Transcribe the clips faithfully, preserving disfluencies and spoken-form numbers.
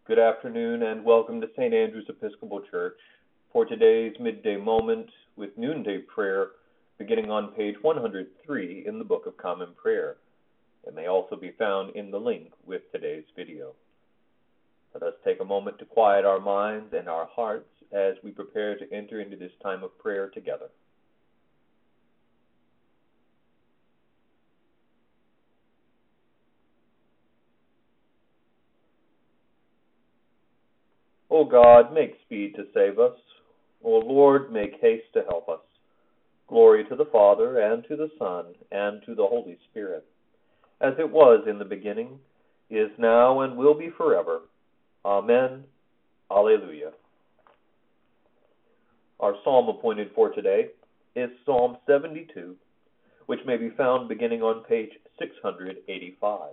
Good afternoon and welcome to Saint Andrew's Episcopal Church for today's midday moment with noonday prayer beginning on page one hundred three in the Book of Common Prayer. It may also be found in the link with today's video. Let us take a moment to quiet our minds and our hearts as we prepare to enter into this time of prayer together. O God, make speed to save us. O Lord, make haste to help us. Glory to the Father, and to the Son, and to the Holy Spirit, as it was in the beginning, is now, and will be forever. Amen. Alleluia. Our psalm appointed for today is Psalm seventy-two, which may be found beginning on page six hundred eighty-five.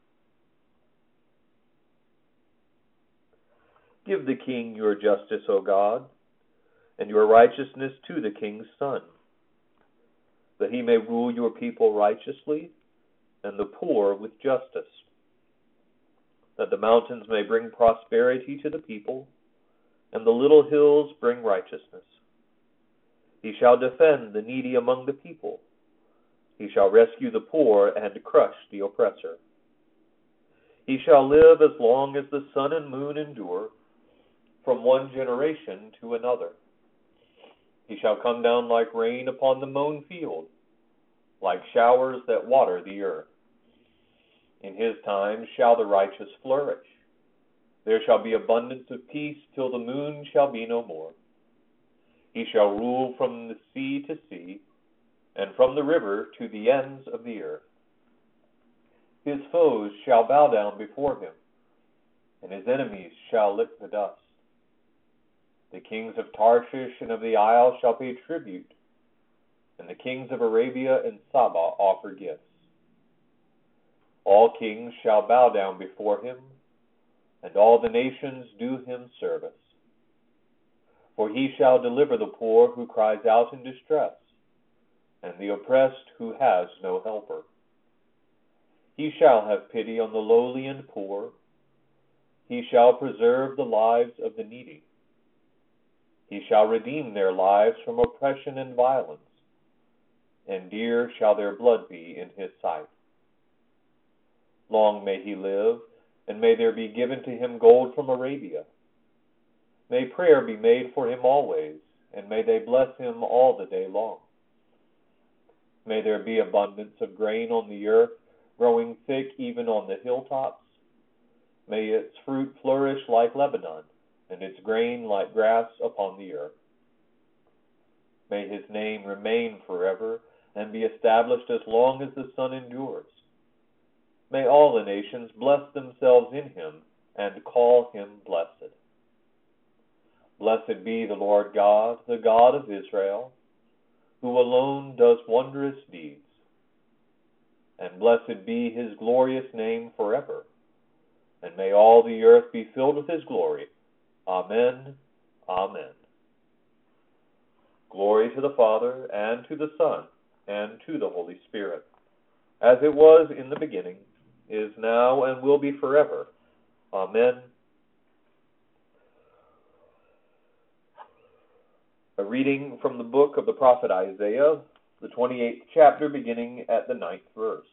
Give the king your justice, O God, and your righteousness to the king's son, that he may rule your people righteously and the poor with justice, that the mountains may bring prosperity to the people, and the little hills bring righteousness. He shall defend the needy among the people. He shall rescue the poor and crush the oppressor. He shall live as long as the sun and moon endure, from one generation to another. He shall come down like rain upon the mown field, like showers that water the earth. In his time shall the righteous flourish. There shall be abundance of peace till the moon shall be no more. He shall rule from the sea to sea, and from the river to the ends of the earth. His foes shall bow down before him, and his enemies shall lick the dust. The kings of Tarshish and of the isle shall pay tribute, and the kings of Arabia and Saba offer gifts. All kings shall bow down before him, and all the nations do him service. For he shall deliver the poor who cries out in distress, and the oppressed who has no helper. He shall have pity on the lowly and poor. He shall preserve the lives of the needy. He shall redeem their lives from oppression and violence, and dear shall their blood be in his sight. Long may he live, and may there be given to him gold from Arabia. May prayer be made for him always, and may they bless him all the day long. May there be abundance of grain on the earth, growing thick even on the hilltops. May its fruit flourish like Lebanon, and its grain like grass upon the earth. May his name remain forever, and be established as long as the sun endures. May all the nations bless themselves in him, and call him blessed. Blessed be the Lord God, the God of Israel, who alone does wondrous deeds. And blessed be his glorious name forever. And may all the earth be filled with his glory. Amen. Amen. Glory to the Father, and to the Son, and to the Holy Spirit, as it was in the beginning, is now, and will be forever. Amen. A reading from the book of the prophet Isaiah, the twenty-eighth chapter, beginning at the ninth verse.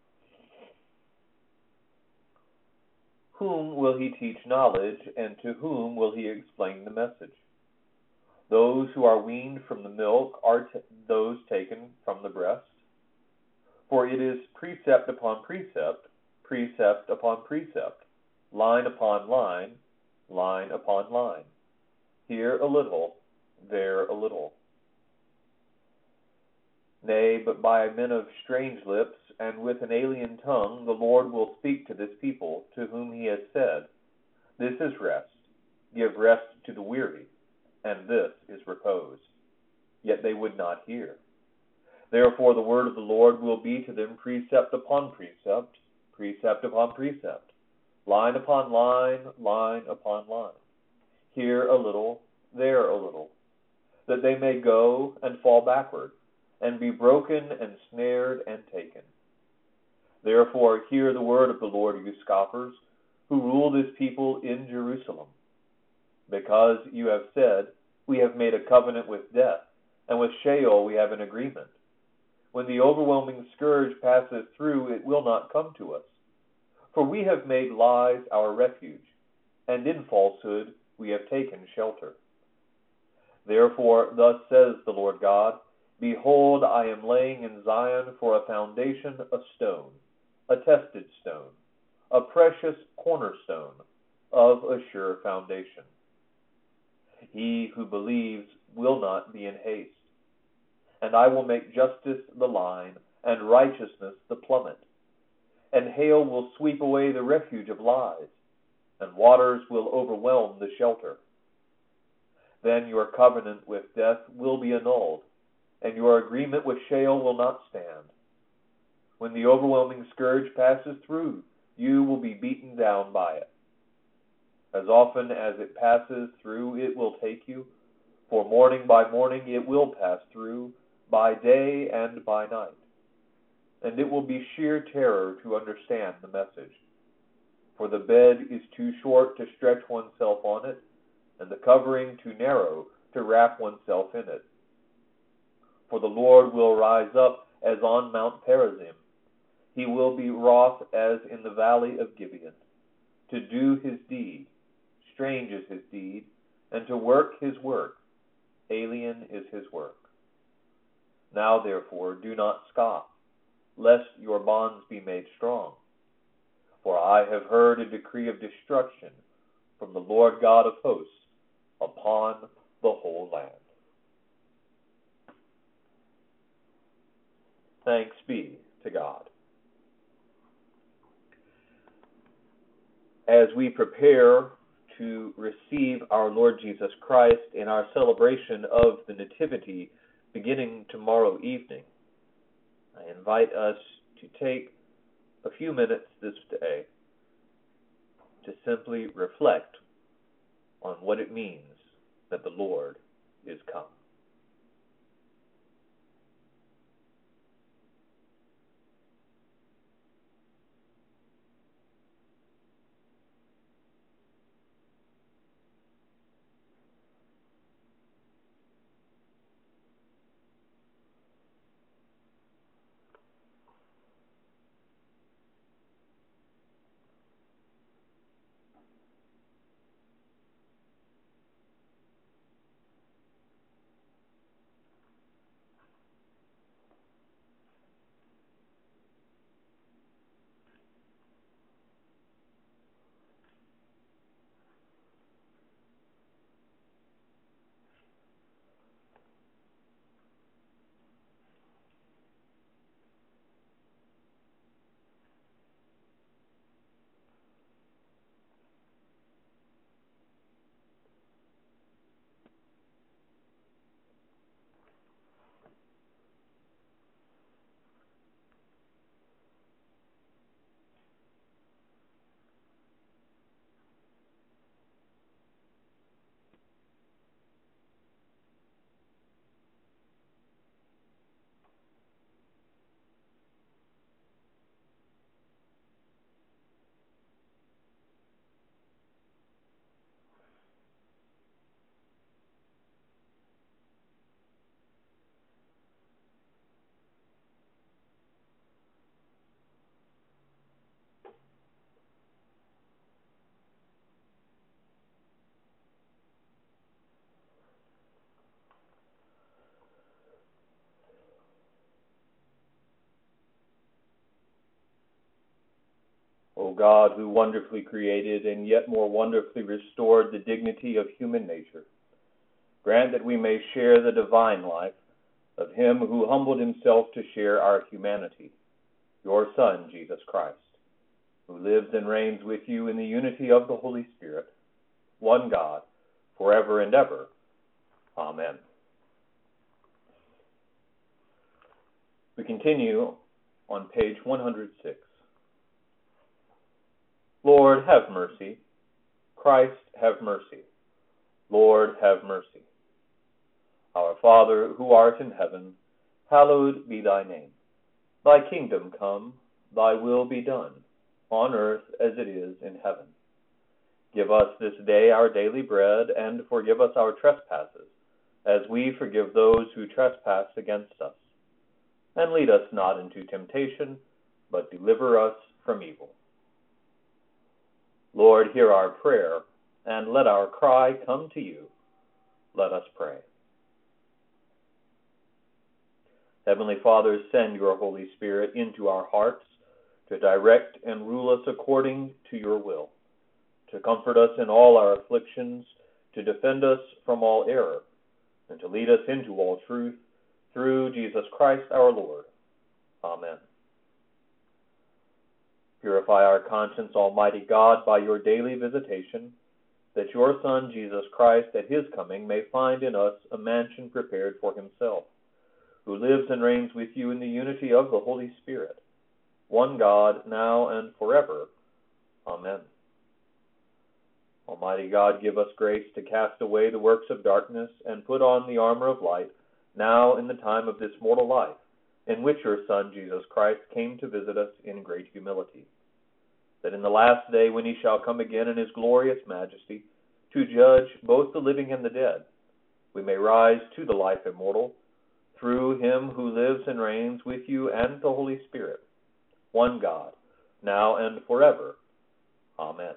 Whom will he teach knowledge, and to whom will he explain the message? Those who are weaned from the milk are t- those taken from the breast. For it is precept upon precept, precept upon precept, line upon line, line upon line. Here a little, there a little. Nay, but by men of strange lips, and with an alien tongue, the Lord will speak to this people, to whom he has said, This is rest, give rest to the weary, and this is repose. Yet they would not hear. Therefore the word of the Lord will be to them precept upon precept, precept upon precept, line upon line, line upon line. Here a little, there a little, that they may go and fall backward, and be broken and snared and taken. Therefore hear the word of the Lord, you scoffers, who rule this people in Jerusalem. Because you have said, we have made a covenant with death, and with Sheol we have an agreement. When the overwhelming scourge passes through, it will not come to us. For we have made lies our refuge, and in falsehood we have taken shelter. Therefore, thus says the Lord God, Behold, I am laying in Zion for a foundation a stone, a tested stone, a precious cornerstone of a sure foundation. He who believes will not be in haste. And I will make justice the line, and righteousness the plummet. And hail will sweep away the refuge of lies, and waters will overwhelm the shelter. Then your covenant with death will be annulled, and your agreement with Sheol will not stand. When the overwhelming scourge passes through, you will be beaten down by it. As often as it passes through, it will take you, for morning by morning it will pass through, by day and by night. And it will be sheer terror to understand the message. For the bed is too short to stretch oneself on it, and the covering too narrow to wrap oneself in it. For the Lord will rise up as on Mount Perazim. He will be wroth as in the valley of Gibeon, to do his deed. Strange is his deed, and to work his work. Alien is his work. Now therefore do not scoff, lest your bonds be made strong. For I have heard a decree of destruction from the Lord God of hosts upon the whole land. Thanks be to God. As we prepare to receive our Lord Jesus Christ in our celebration of the Nativity beginning tomorrow evening, I invite us to take a few minutes this day to simply reflect on what it means that the Lord is come. O God, who wonderfully created and yet more wonderfully restored the dignity of human nature, grant that we may share the divine life of him who humbled himself to share our humanity, your Son, Jesus Christ, who lives and reigns with you in the unity of the Holy Spirit, one God, forever and ever. Amen. We continue on page one hundred six. Lord, have mercy. Christ, have mercy. Lord, have mercy. Our Father, who art in heaven, hallowed be thy name. Thy kingdom come, thy will be done, on earth as it is in heaven. Give us this day our daily bread, and forgive us our trespasses, as we forgive those who trespass against us. And lead us not into temptation, but deliver us from evil. Lord, hear our prayer, and let our cry come to you. Let us pray. Heavenly Father, send your Holy Spirit into our hearts to direct and rule us according to your will, to comfort us in all our afflictions, to defend us from all error, and to lead us into all truth, through Jesus Christ our Lord. Amen. Purify our conscience, Almighty God, by your daily visitation, that your Son, Jesus Christ, at his coming, may find in us a mansion prepared for himself, who lives and reigns with you in the unity of the Holy Spirit, one God, now and forever. Amen. Almighty God, give us grace to cast away the works of darkness and put on the armor of light, now in the time of this mortal life, in which your Son, Jesus Christ, came to visit us in great humility, that in the last day, when he shall come again in his glorious majesty, to judge both the living and the dead, we may rise to the life immortal, through him who lives and reigns with you and the Holy Spirit, one God, now and forever. Amen.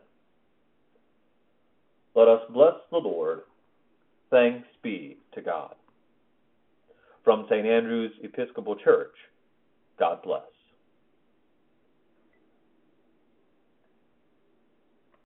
Let us bless the Lord. Thanks be to God. From Saint Andrew's Episcopal Church, God bless.